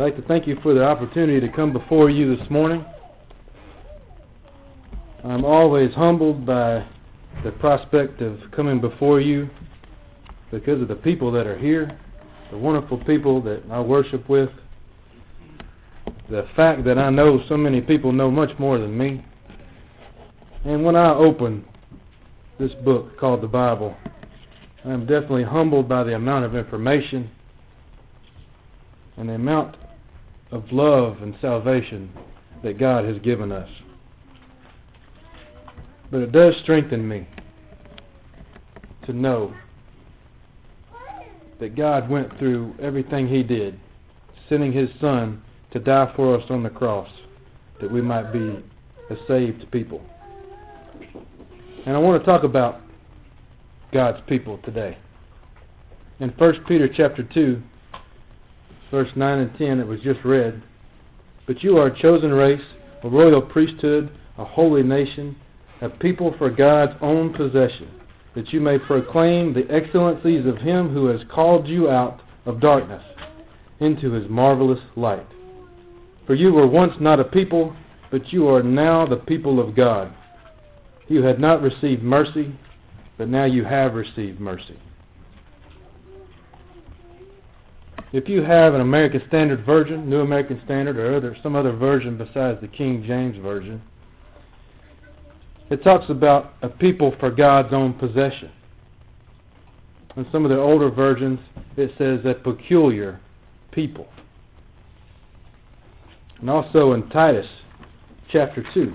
I'd like to thank you for the opportunity to come before you this morning. I'm always humbled by the prospect of coming before you because of the people that are here, the wonderful people that I worship with, the fact that I know so many people know much more than me. And when I open this book called the Bible, I'm definitely humbled by the amount of information and the amount of love and salvation that God has given us. But it does strengthen me to know that God went through everything He did, sending His Son to die for us on the cross, that we might be a saved people. And I want to talk about God's people today. In 1 Peter chapter 2, verse 9 and 10, it was just read, "But you are a chosen race, a royal priesthood, a holy nation, a people for God's own possession, that you may proclaim the excellencies of Him who has called you out of darkness into His marvelous light. For you were once not a people, but you are now the people of God. You had not received mercy, but now you have received mercy." If you have an American Standard Version, New American Standard, or some other version besides the King James Version, it talks about a people for God's own possession. In some of the older versions, it says a peculiar people. And also in Titus chapter 2.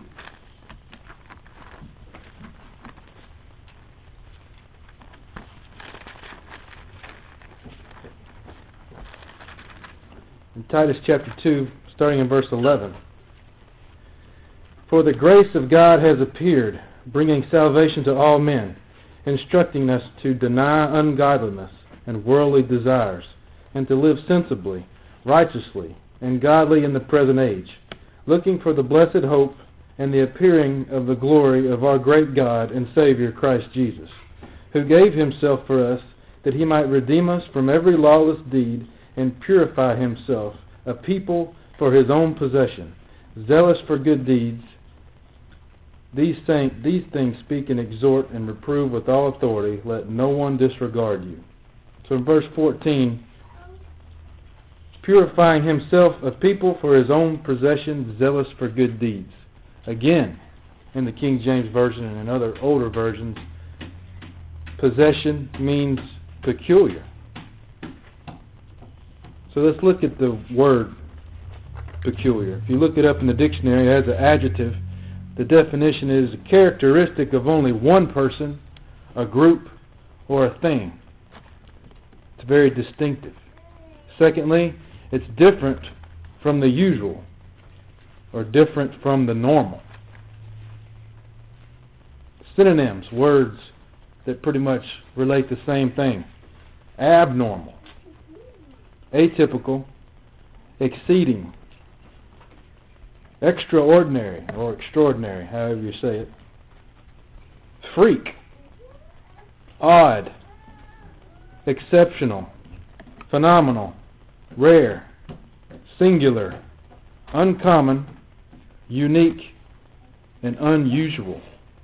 In Titus chapter 2, starting in verse 11. "For the grace of God has appeared, bringing salvation to all men, instructing us to deny ungodliness and worldly desires, and to live sensibly, righteously, and godly in the present age, looking for the blessed hope and the appearing of the glory of our great God and Savior Christ Jesus, who gave Himself for us, that He might redeem us from every lawless deed, and purify Himself a people for His own possession, zealous for good deeds. These things speak and exhort and reprove with all authority. Let no one disregard you." So in verse 14, purifying Himself a people for His own possession, zealous for good deeds. Again, in the King James Version and in other older versions, possession means peculiar. So let's look at the word peculiar. If you look it up in the dictionary as an adjective, the definition is a characteristic of only one person, a group, or a thing. It's very distinctive. Secondly, it's different from the usual, or different from the normal. Synonyms, words that pretty much relate the same thing. Abnormal, atypical, exceeding, extraordinary, or extraordinary, however you say it, freak, odd, exceptional, phenomenal, rare, singular, uncommon, unique, and unusual.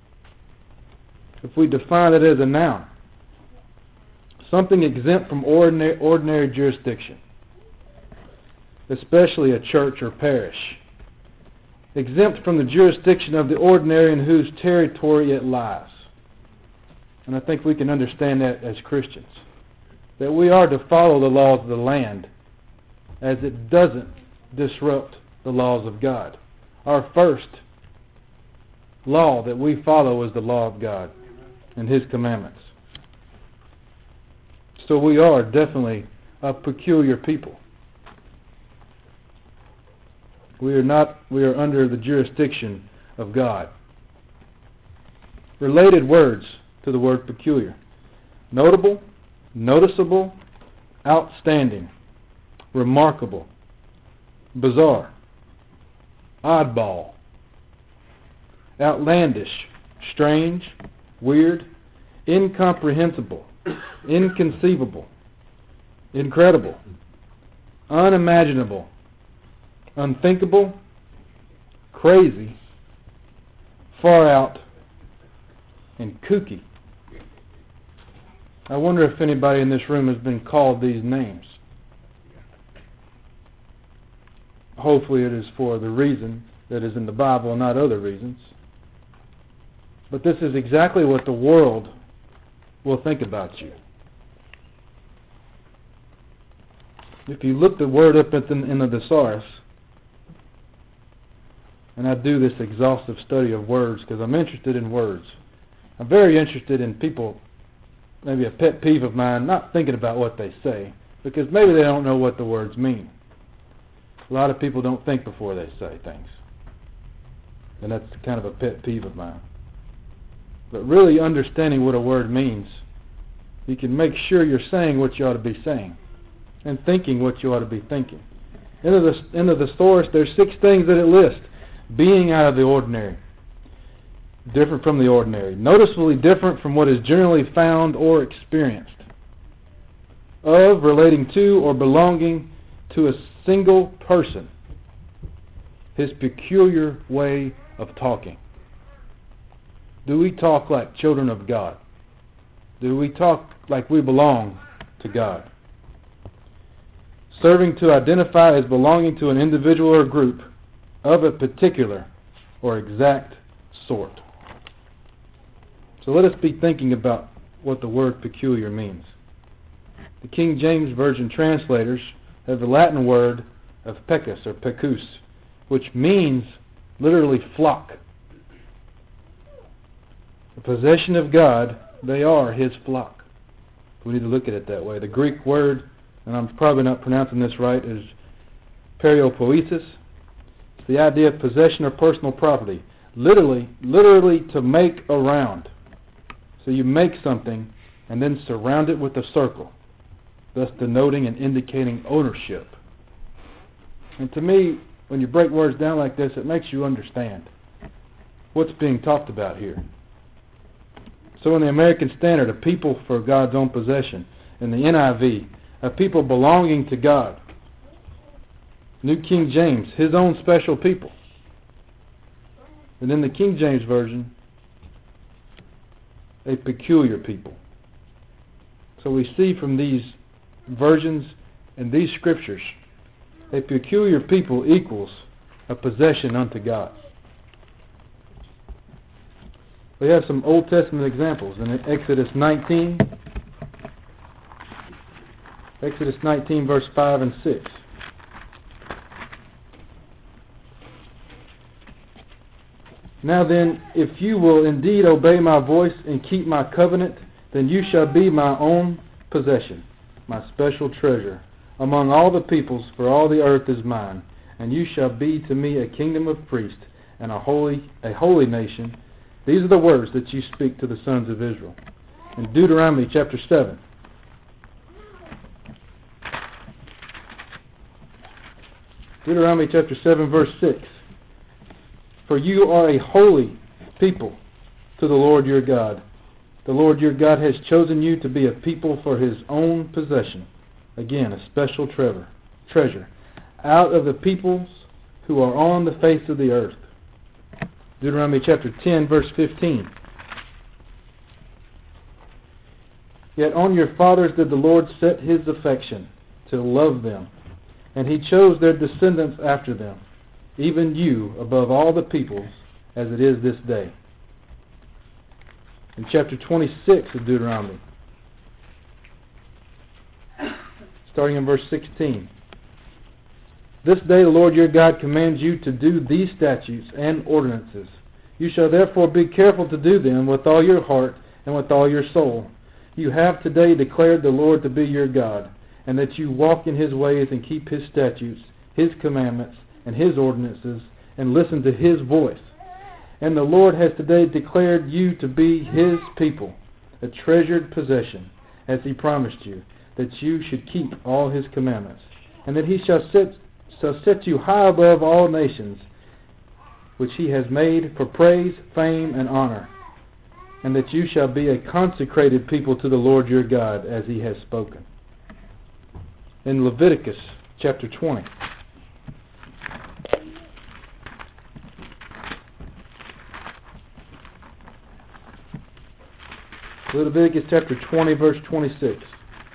If we define it as a noun, something exempt from ordinary jurisdiction, especially a church or parish. Exempt from the jurisdiction of the ordinary in whose territory it lies. And I think we can understand that as Christians. That we are to follow the laws of the land as it doesn't disrupt the laws of God. Our first law that we follow is the law of God and His commandments. So we are definitely a peculiar people. We are under the jurisdiction of God. Related words to the word peculiar: notable, noticeable, outstanding, remarkable, bizarre, oddball, outlandish, strange, weird, incomprehensible, inconceivable, incredible, unimaginable, unthinkable, crazy, far out, and kooky. I wonder if anybody in this room has been called these names. Hopefully it is for the reason that is in the Bible and not other reasons. But this is exactly what the world will think about you. If you look the word up in the thesaurus, and I do this exhaustive study of words because I'm interested in words. I'm very interested in people, maybe a pet peeve of mine, not thinking about what they say, because maybe they don't know what the words mean. A lot of people don't think before they say things. And that's kind of a pet peeve of mine. But really understanding what a word means, you can make sure you're saying what you ought to be saying and thinking what you ought to be thinking. In the thesaurus, there's 6 things that it lists. Being out of the ordinary, different from the ordinary, noticeably different from what is generally found or experienced, of, relating to, or belonging to a single person, his peculiar way of talking. Do we talk like children of God? Do we talk like we belong to God? Serving to identify as belonging to an individual or group of a particular or exact sort. So let us be thinking about what the word peculiar means. The King James Version translators have the Latin word of pecus or pecus, which means literally flock. The possession of God, they are His flock. We need to look at it that way. The Greek word, and I'm probably not pronouncing this right, is periopoiesis. It's the idea of possession or personal property. Literally to make around. So you make something and then surround it with a circle, thus denoting and indicating ownership. And to me, when you break words down like this, it makes you understand what's being talked about here. So in the American Standard, a people for God's own possession. In the NIV, a people belonging to God. New King James, His own special people. And in the King James Version, a peculiar people. So we see from these versions and these scriptures, a peculiar people equals a possession unto God. We have some Old Testament examples in Exodus 19. Exodus 19 verse 5 and 6. Now then, if you will indeed obey my voice and keep my covenant, then you shall be my own possession, my special treasure, among all the peoples, for all the earth is mine. And you shall be to me a kingdom of priests and a holy nation. These are the words that you speak to the sons of Israel. In Deuteronomy chapter 7. Deuteronomy chapter 7 verse 6. For you are a holy people to the Lord your God. The Lord your God has chosen you to be a people for His own possession. Again, a special treasure. Out of the peoples who are on the face of the earth. Deuteronomy chapter 10 verse 15. Yet on your fathers did the Lord set His affection to love them, and He chose their descendants after them, even you above all the peoples, as it is this day. In chapter 26 of Deuteronomy, starting in verse 16. This day the Lord your God commands you to do these statutes and ordinances. You shall therefore be careful to do them with all your heart and with all your soul. You have today declared the Lord to be your God, and that you walk in His ways and keep His statutes, His commandments, and His ordinances, and listen to His voice. And the Lord has today declared you to be His people, a treasured possession, as He promised you, that you should keep all His commandments, and that He shall set you high above all nations, which He has made for praise, fame, and honor, and that you shall be a consecrated people to the Lord your God, as He has spoken. In Leviticus chapter 20. Leviticus chapter 20, verse 26.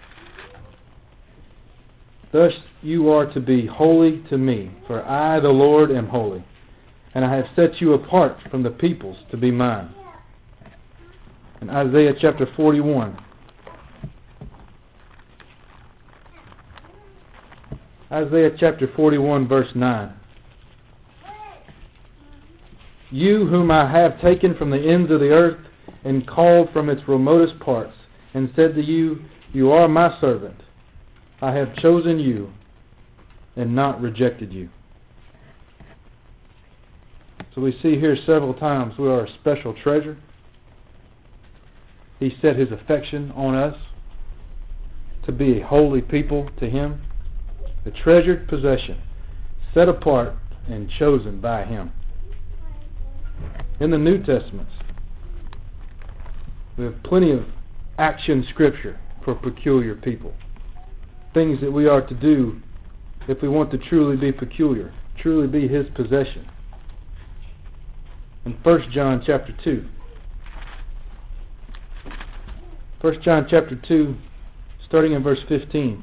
Thus you are to be holy to me, for I, the Lord, am holy, and I have set you apart from the peoples to be mine. In Isaiah chapter 41. Isaiah chapter 41, verse 9. You whom I have taken from the ends of the earth, and called from its remotest parts, and said to you, you are my servant. I have chosen you, and not rejected you. So we see here several times we are a special treasure. He set His affection on us to be a holy people to Him, a treasured possession, set apart and chosen by Him. In the New Testament, we have plenty of action scripture for peculiar people. Things that we are to do if we want to truly be peculiar, truly be His possession. In 1 John chapter 2. 1 John chapter 2, starting in verse 15.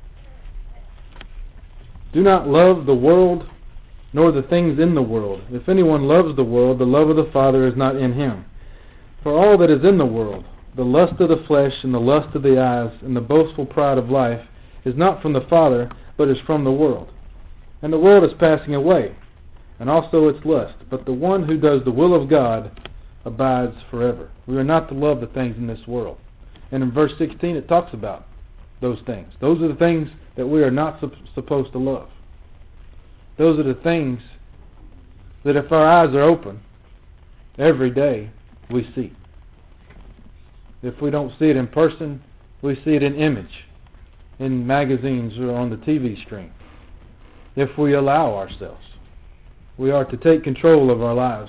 Do not love the world, nor the things in the world. If anyone loves the world, the love of the Father is not in him. For all that is in the world, the lust of the flesh, and the lust of the eyes, and the boastful pride of life, is not from the Father, but is from the world. And the world is passing away, and also its lust. But the one who does the will of God abides forever. We are not to love the things in this world. And in verse 16 it talks about those things. Those are the things that we are not supposed to love. Those are the things that if our eyes are open, every day we see. If we don't see it in person, we see it in image, in magazines or on the TV screen. If we allow ourselves, we are to take control of our lives,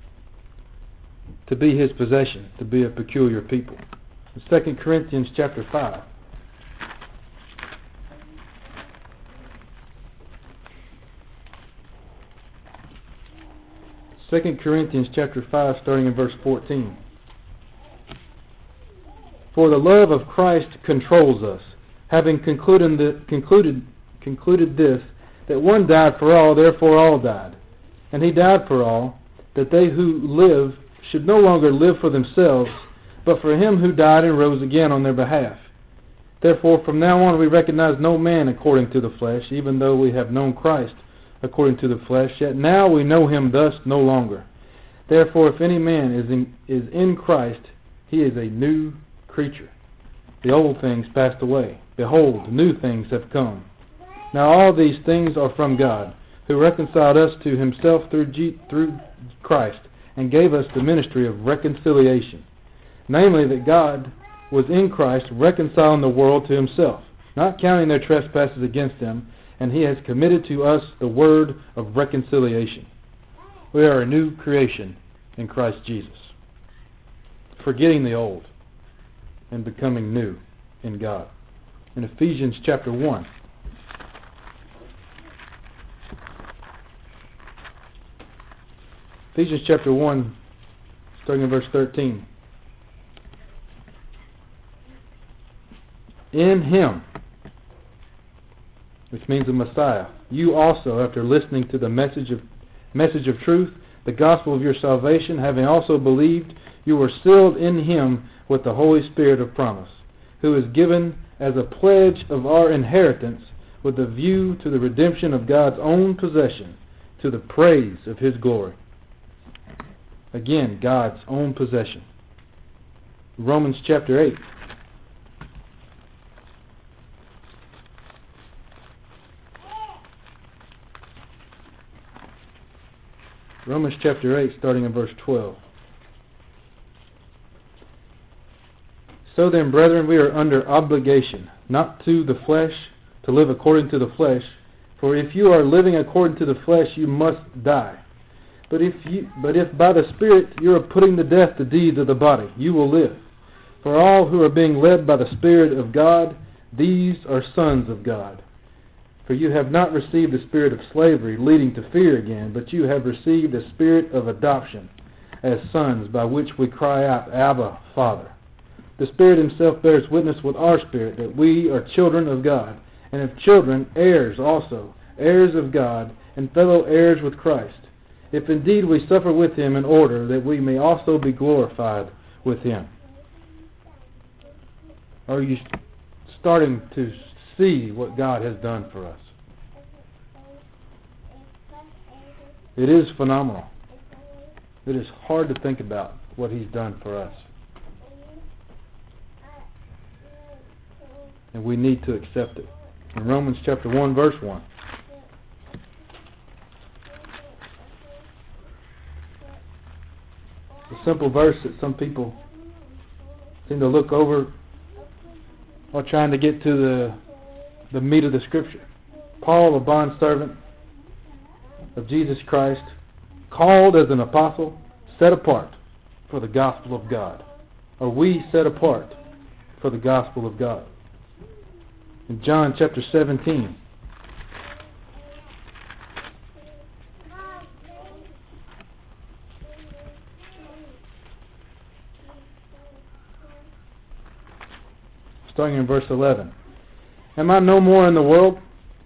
to be His possession, to be a peculiar people. In 2 Corinthians chapter 5. 2 Corinthians chapter 5, starting in verse 14. For the love of Christ controls us, having concluded this, that one died for all, therefore all died. And He died for all, that they who live should no longer live for themselves, but for Him who died and rose again on their behalf. Therefore from now on we recognize no man according to the flesh, even though we have known Christ according to the flesh, yet now we know Him thus no longer. Therefore if any man is in Christ, he is a new creature. The old things passed away. Behold, new things have come. Now all these things are from God, who reconciled us to Himself through Christ, and gave us the ministry of reconciliation. Namely, that God was in Christ reconciling the world to Himself, not counting their trespasses against them, and He has committed to us the word of reconciliation. We are a new creation in Christ Jesus, forgetting the old and becoming new in God. In Ephesians chapter 1. Ephesians chapter 1, starting in verse 13. In Him, which means the Messiah, you also, after listening to the message of truth, the gospel of your salvation, having also believed, you were sealed in Him with the Holy Spirit of promise, who is given as a pledge of our inheritance with a view to the redemption of God's own possession, to the praise of His glory. Again, God's own possession. Romans chapter 8. Romans chapter 8, starting in verse 12. So then, brethren, we are under obligation, not to the flesh, to live according to the flesh. For if you are living according to the flesh, you must die. But if by the Spirit you are putting to death the deeds of the body, you will live. For all who are being led by the Spirit of God, these are sons of God. For you have not received the spirit of slavery, leading to fear again, but you have received the Spirit of adoption as sons, by which we cry out, Abba, Father. the Spirit himself bears witness with our spirit that we are children of God, and if children, heirs also, heirs of God, and fellow heirs with Christ, if indeed we suffer with him in order that we may also be glorified with him. Are you starting to see what God has done for us? It is phenomenal. It is hard to think about what he's done for us. And we need to accept it. In Romans chapter 1, verse 1. A simple verse that some people seem to look over while trying to get to the meat of the Scripture. Paul, a bondservant of Jesus Christ, called as an apostle, set apart for the gospel of God. Are we set apart for the gospel of God? In John chapter 17, starting in verse 11. Am I no more in the world?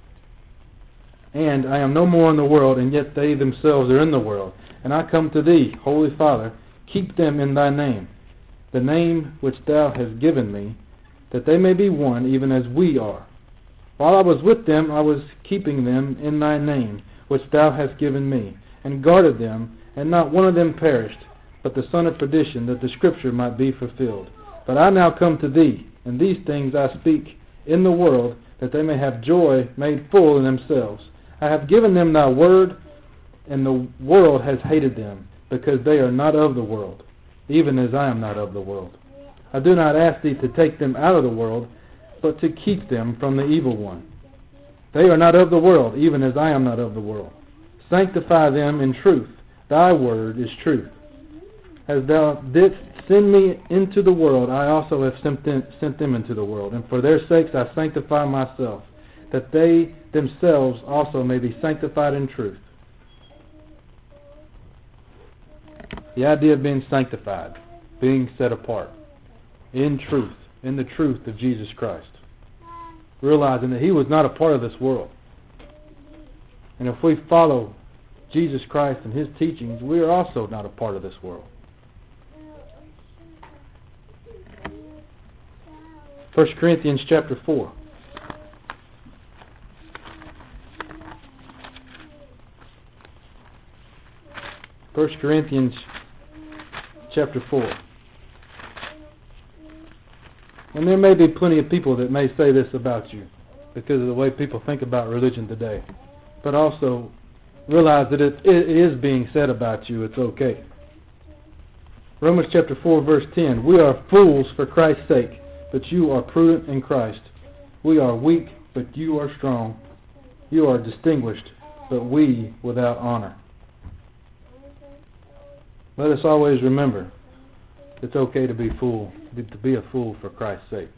And I am no more in the world, and yet they themselves are in the world. And I come to thee, Holy Father, keep them in thy name, the name which thou hast given me, that they may be one, even as we are. While I was with them, I was keeping them in thy name, which thou hast given me, and guarded them, and not one of them perished, but the son of perdition, that the Scripture might be fulfilled. But I now come to thee, and these things I speak in the world, that they may have joy made full in themselves. I have given them thy word, and the world has hated them, because they are not of the world, even as I am not of the world. I do not ask thee to take them out of the world, but to keep them from the evil one. They are not of the world, even as I am not of the world. Sanctify them in truth. Thy word is truth. As thou didst send me into the world, I also have sent them into the world. And for their sakes I sanctify myself, that they themselves also may be sanctified in truth. The idea of being sanctified, being set apart, in truth, in the truth of Jesus Christ. Realizing that he was not a part of this world. And if we follow Jesus Christ and his teachings, we are also not a part of this world. 1 Corinthians chapter 4. First Corinthians chapter 4. And there may be plenty of people that may say this about you because of the way people think about religion today. But also realize that it is being said about you. It's okay. Romans chapter 4 verse 10. We are fools for Christ's sake, but you are prudent in Christ. We are weak, but you are strong. You are distinguished, but we without honor. Let us always remember it's okay to be a fool for Christ's sake.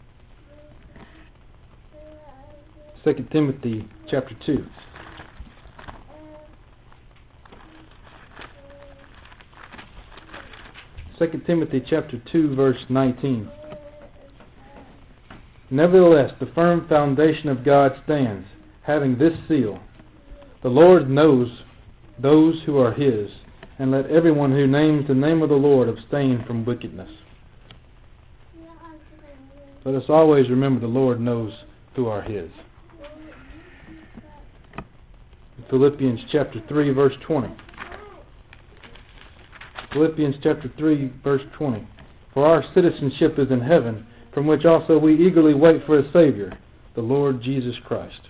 2 Timothy chapter 2. Second Timothy chapter 2 verse 19. Nevertheless, the firm foundation of God stands, having this seal: the Lord knows those who are his, and let everyone who names the name of the Lord abstain from wickedness. Let us always remember the Lord knows who are his. Philippians chapter 3 verse 20. Philippians chapter 3 verse 20. For our citizenship is in heaven, from which also we eagerly wait for a Savior, the Lord Jesus Christ.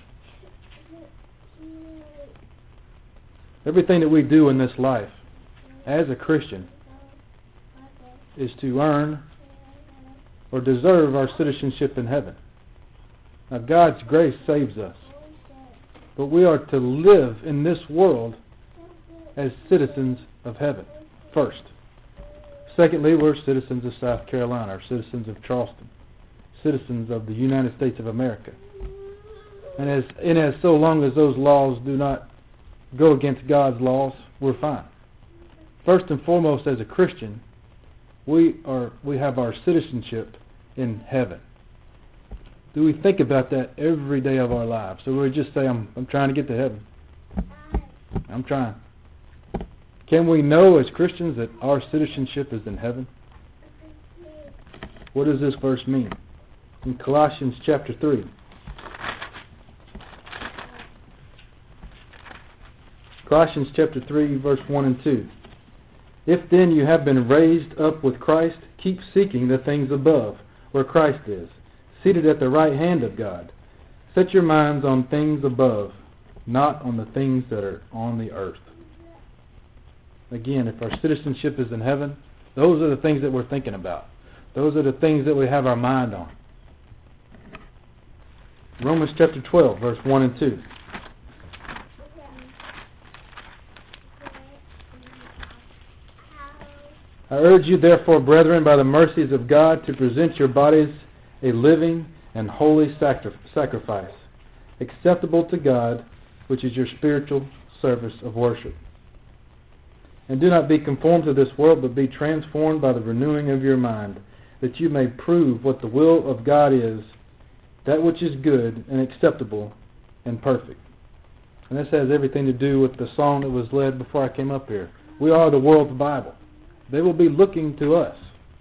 Everything that we do in this life as a Christian is to earn or deserve our citizenship in heaven. Now, God's grace saves us, but we are to live in this world as citizens of heaven first. Secondly, we're citizens of South Carolina, or citizens of Charleston, citizens of the United States of America. And as so long as those laws do not go against God's laws, we're fine. First and foremost, as a Christian, we have our citizenship in heaven? Do we think about that every day of our lives? So we just say, I'm trying to get to heaven. I'm trying. Can we know as Christians that our citizenship is in heaven? What does this verse mean? In Colossians chapter 3. Colossians chapter 3, verse 1 and 2. If then you have been raised up with Christ, keep seeking the things above, where Christ is, seated at the right hand of God. Set your minds on things above, not on the things that are on the earth. Again, if our citizenship is in heaven, those are the things that we're thinking about. Those are the things that we have our mind on. Romans chapter 12, verse 1 and 2. I urge you, therefore, brethren, by the mercies of God, to present your bodies a living and holy sacrifice, acceptable to God, which is your spiritual service of worship. And do not be conformed to this world, but be transformed by the renewing of your mind, that you may prove what the will of God is, that which is good and acceptable and perfect. And this has everything to do with the song that was led before I came up here. We are the world's Bible. They will be looking to us.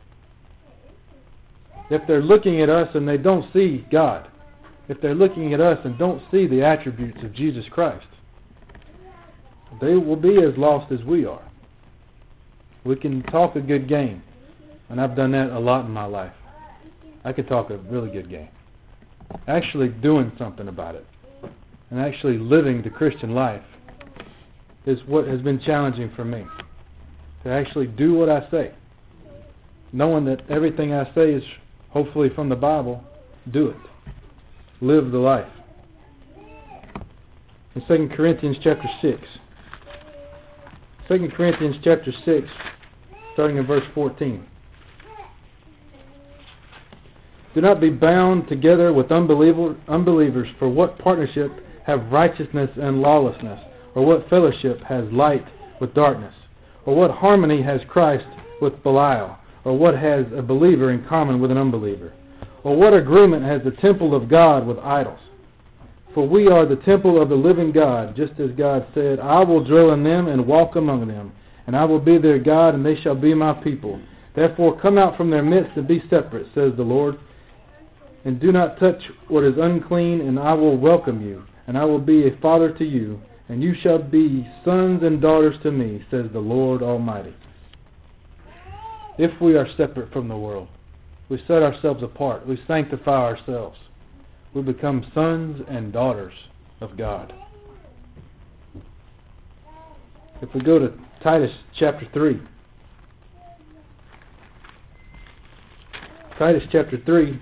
If they're looking at us and they don't see God, if they're looking at us and don't see the attributes of Jesus Christ, they will be as lost as we are. We can talk a good game, and I've done that a lot in my life. I can talk a really good game. Actually doing something about it, and actually living the Christian life is what has been challenging for me. To actually do what I say, knowing that everything I say is hopefully from the Bible. Do it. Live the life. In 2 Corinthians chapter 6. 2 Corinthians chapter 6, starting in verse 14. Do not be bound together with unbelievers, for what partnership have righteousness and lawlessness? Or what fellowship has light with darkness? Or what harmony has Christ with Belial? Or what has a believer in common with an unbeliever? Or what agreement has the temple of God with idols? For we are the temple of the living God, just as God said, I will dwell in them and walk among them, and I will be their God, and they shall be my people. Therefore come out from their midst and be separate, says the Lord, and do not touch what is unclean, and I will welcome you, and I will be a father to you, and you shall be sons and daughters to me, says the Lord Almighty. If we are separate from the world, we set ourselves apart, we sanctify ourselves, we become sons and daughters of God. If we go to Titus chapter 3, Titus chapter 3,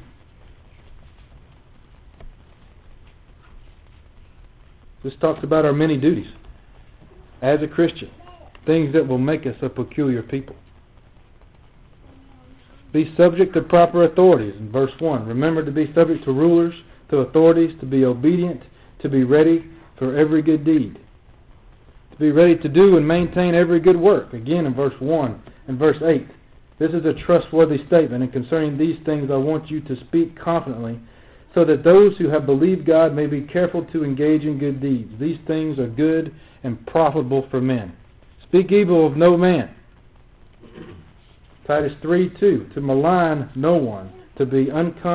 this talks about our many duties as a Christian, things that will make us a peculiar people. Be subject to proper authorities, in verse 1. Remember to be subject to rulers, to authorities, to be obedient, to be ready for every good deed, to be ready to do and maintain every good work, again in verse 1 and verse 8. This is a trustworthy statement, and concerning these things I want you to speak confidently, so that those who have believed God may be careful to engage in good deeds. These things are good and profitable for men. Speak evil of no man. Titus 3:2, to malign no one, to be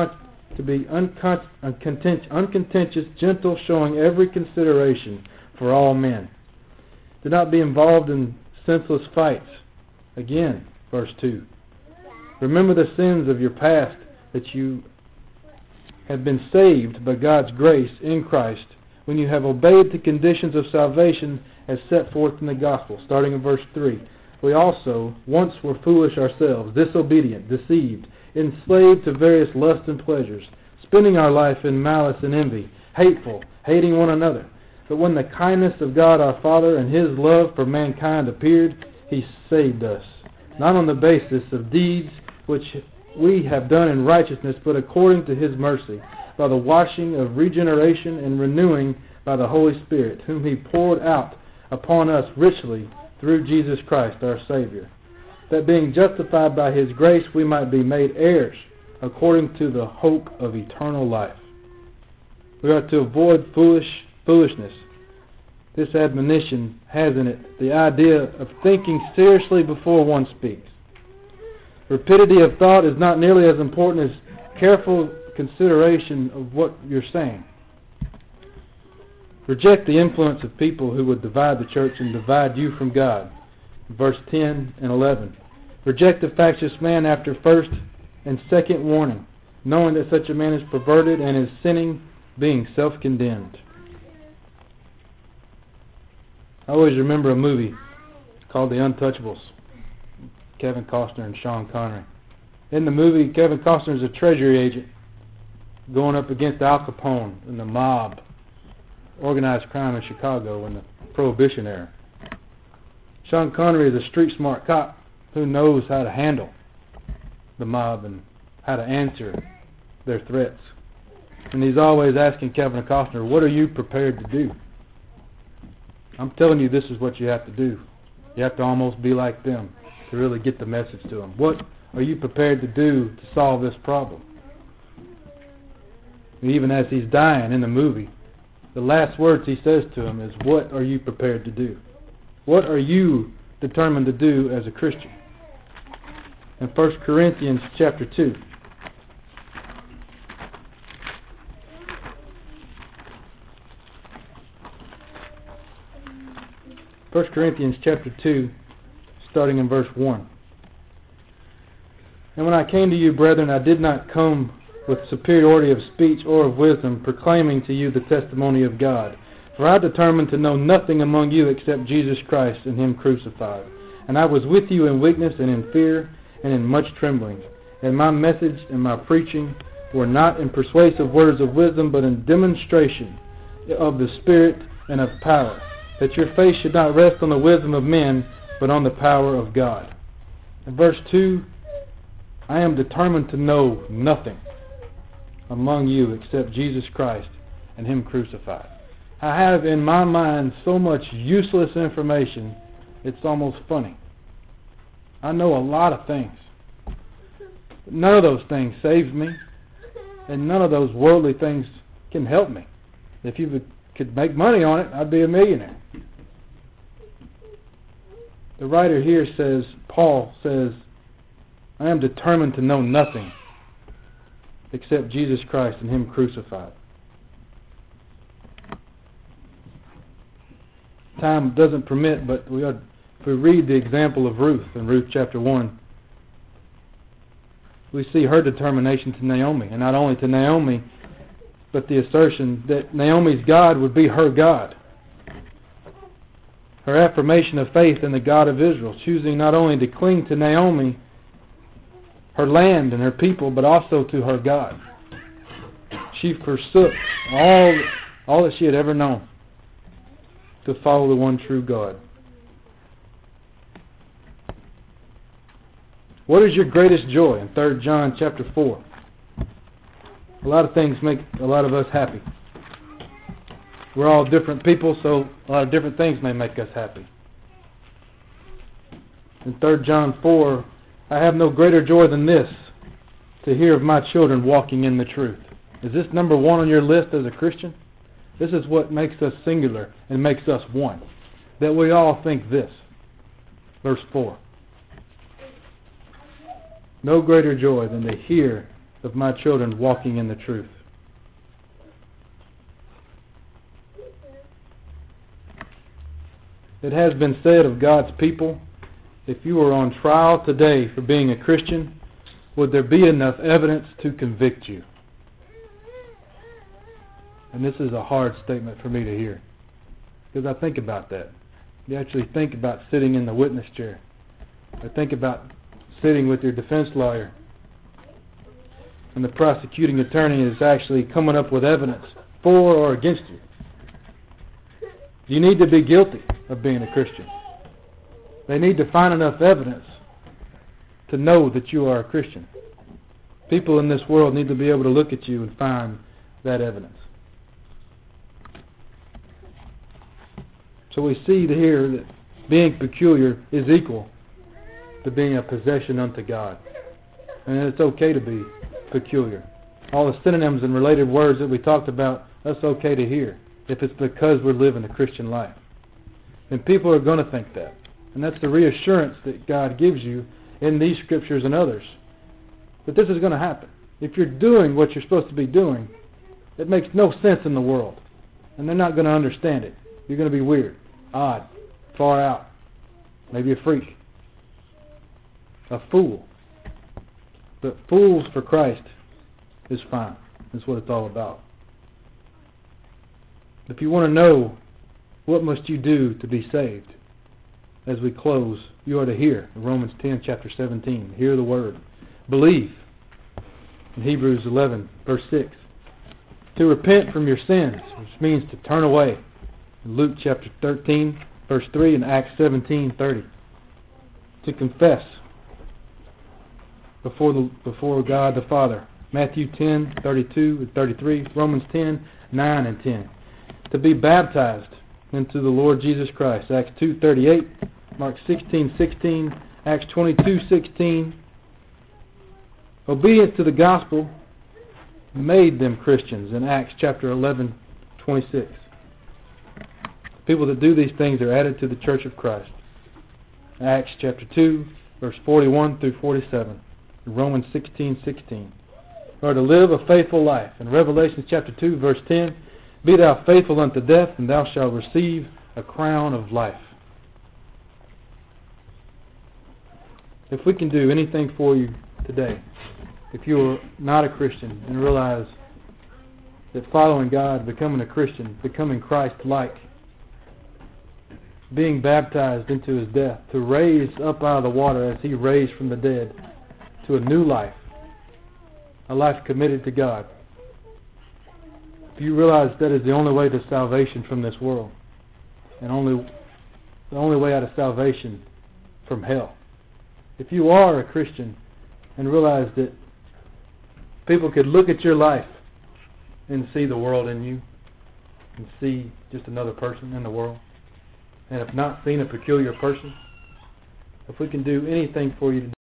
uncontentious, gentle, showing every consideration for all men. Do not be involved in senseless fights. Again, verse 2. Remember the sins of your past, that you have been saved by God's grace in Christ, when you have obeyed the conditions of salvation as set forth in the gospel. Starting in verse 3. We also once were foolish ourselves, disobedient, deceived, enslaved to various lusts and pleasures, spending our life in malice and envy, hateful, hating one another. But when the kindness of God our Father and His love for mankind appeared, He saved us, not on the basis of deeds which we have done in righteousness, but according to His mercy, by the washing of regeneration and renewing by the Holy Spirit, whom He poured out upon us richly through Jesus Christ our Savior, that being justified by His grace we might be made heirs according to the hope of eternal life. We are to avoid foolishness. This admonition has in it the idea of thinking seriously before one speaks. Rapidity of thought is not nearly as important as careful consideration of what you're saying. Reject the influence of people who would divide the church and divide you from God. Verse 10 and 11. Reject the factious man after first and second warning, knowing that such a man is perverted and is sinning, being self-condemned. I always remember a movie called The Untouchables. Kevin Costner and Sean Connery. In the movie, Kevin Costner is a treasury agent going up against Al Capone and the mob, organized crime in Chicago in the Prohibition era. Sean Connery is a street-smart cop who knows how to handle the mob and how to answer their threats. And he's always asking Kevin Costner, what are you prepared to do? I'm telling you, this is what you have to do. You have to almost be like them to really get the message to them. What are you prepared to do to solve this problem? Even as he's dying in the movie, the last words he says to him is, what are you prepared to do? What are you determined to do as a Christian? In 1 Corinthians chapter 2. 1 Corinthians chapter 2, starting in verse 1. And when I came to you, brethren, I did not come with superiority of speech or of wisdom, proclaiming to you the testimony of God. For I determined to know nothing among you except Jesus Christ and Him crucified. And I was with you in weakness and in fear and in much trembling. And my message and my preaching were not in persuasive words of wisdom, but in demonstration of the Spirit and of power, that your faith should not rest on the wisdom of men, but on the power of God. In verse 2, I am determined to know nothing among you except Jesus Christ and Him crucified. I have in my mind so much useless information, it's almost funny. I know a lot of things. But none of those things saves me, and none of those worldly things can help me. If you could make money on it, I'd be a millionaire. The writer here says, Paul says, I am determined to know nothing except Jesus Christ and Him crucified. Time doesn't permit, but if we read the example of Ruth in Ruth chapter 1, we see her determination to Naomi, and not only to Naomi, but the assertion that Naomi's God would be her God. Her affirmation of faith in the God of Israel, choosing not only to cling to Naomi, her land and her people, but also to her God. She forsook all that she had ever known to follow the one true God. What is your greatest joy? In 3 John chapter 4. A lot of things make a lot of us happy. We're all different people, so a lot of different things may make us happy. In 3 John 4, I have no greater joy than this, to hear of my children walking in the truth. Is this number one on your list as a Christian? This is what makes us singular and makes us one. That we all think this. Verse 4. No greater joy than to hear of my children walking in the truth. It has been said of God's people, if you were on trial today for being a Christian, would there be enough evidence to convict you? And this is a hard statement for me to hear, because I think about that. You actually think about sitting in the witness chair. I think about sitting with your defense lawyer, and the prosecuting attorney is actually coming up with evidence for or against you. You need to be guilty of being a Christian. They need to find enough evidence to know that you are a Christian. People in this world need to be able to look at you and find that evidence. So we see here that being peculiar is equal to being a possession unto God. And it's okay to be peculiar. All the synonyms and related words that we talked about, that's okay to hear if it's because we're living a Christian life. And people are going to think that. And that's the reassurance that God gives you in these scriptures and others, that this is going to happen. If you're doing what you're supposed to be doing, it makes no sense in the world. And they're not going to understand it. You're going to be weird, odd, far out, maybe a freak, a fool. But fools for Christ is fine. That's what it's all about. If you want to know what must you do to be saved, as we close, you are to hear Romans 10, chapter 17. Hear the word. Believe. In Hebrews 11, verse 6. To repent from your sins, which means to turn away. In Luke chapter 13, verse 3, and Acts 17:30. To confess before God the Father. Matthew 10, 32 and 33. Romans 10, 9 and 10. To be baptized into the Lord Jesus Christ. Acts 2:38, Mark 16:16, Acts 22:16. Obedience to the gospel made them Christians in Acts chapter 11:26. People that do these things are added to the church of Christ. Acts chapter 2, verse 41 through 47. Romans 16:16. Or to live a faithful life. In Revelation chapter 2, verse 10, be thou faithful unto death, and thou shalt receive a crown of life. If we can do anything for you today, if you are not a Christian and realize that following God, becoming a Christian, becoming Christ-like, being baptized into His death, to raise up out of the water as He raised from the dead to a new life, a life committed to God. If you realize that is the only way to salvation from this world, and the only way out of salvation from hell. If you are a Christian and realize that people could look at your life and see the world in you, and see just another person in the world, and if not seen a peculiar person, if we can do anything for you today,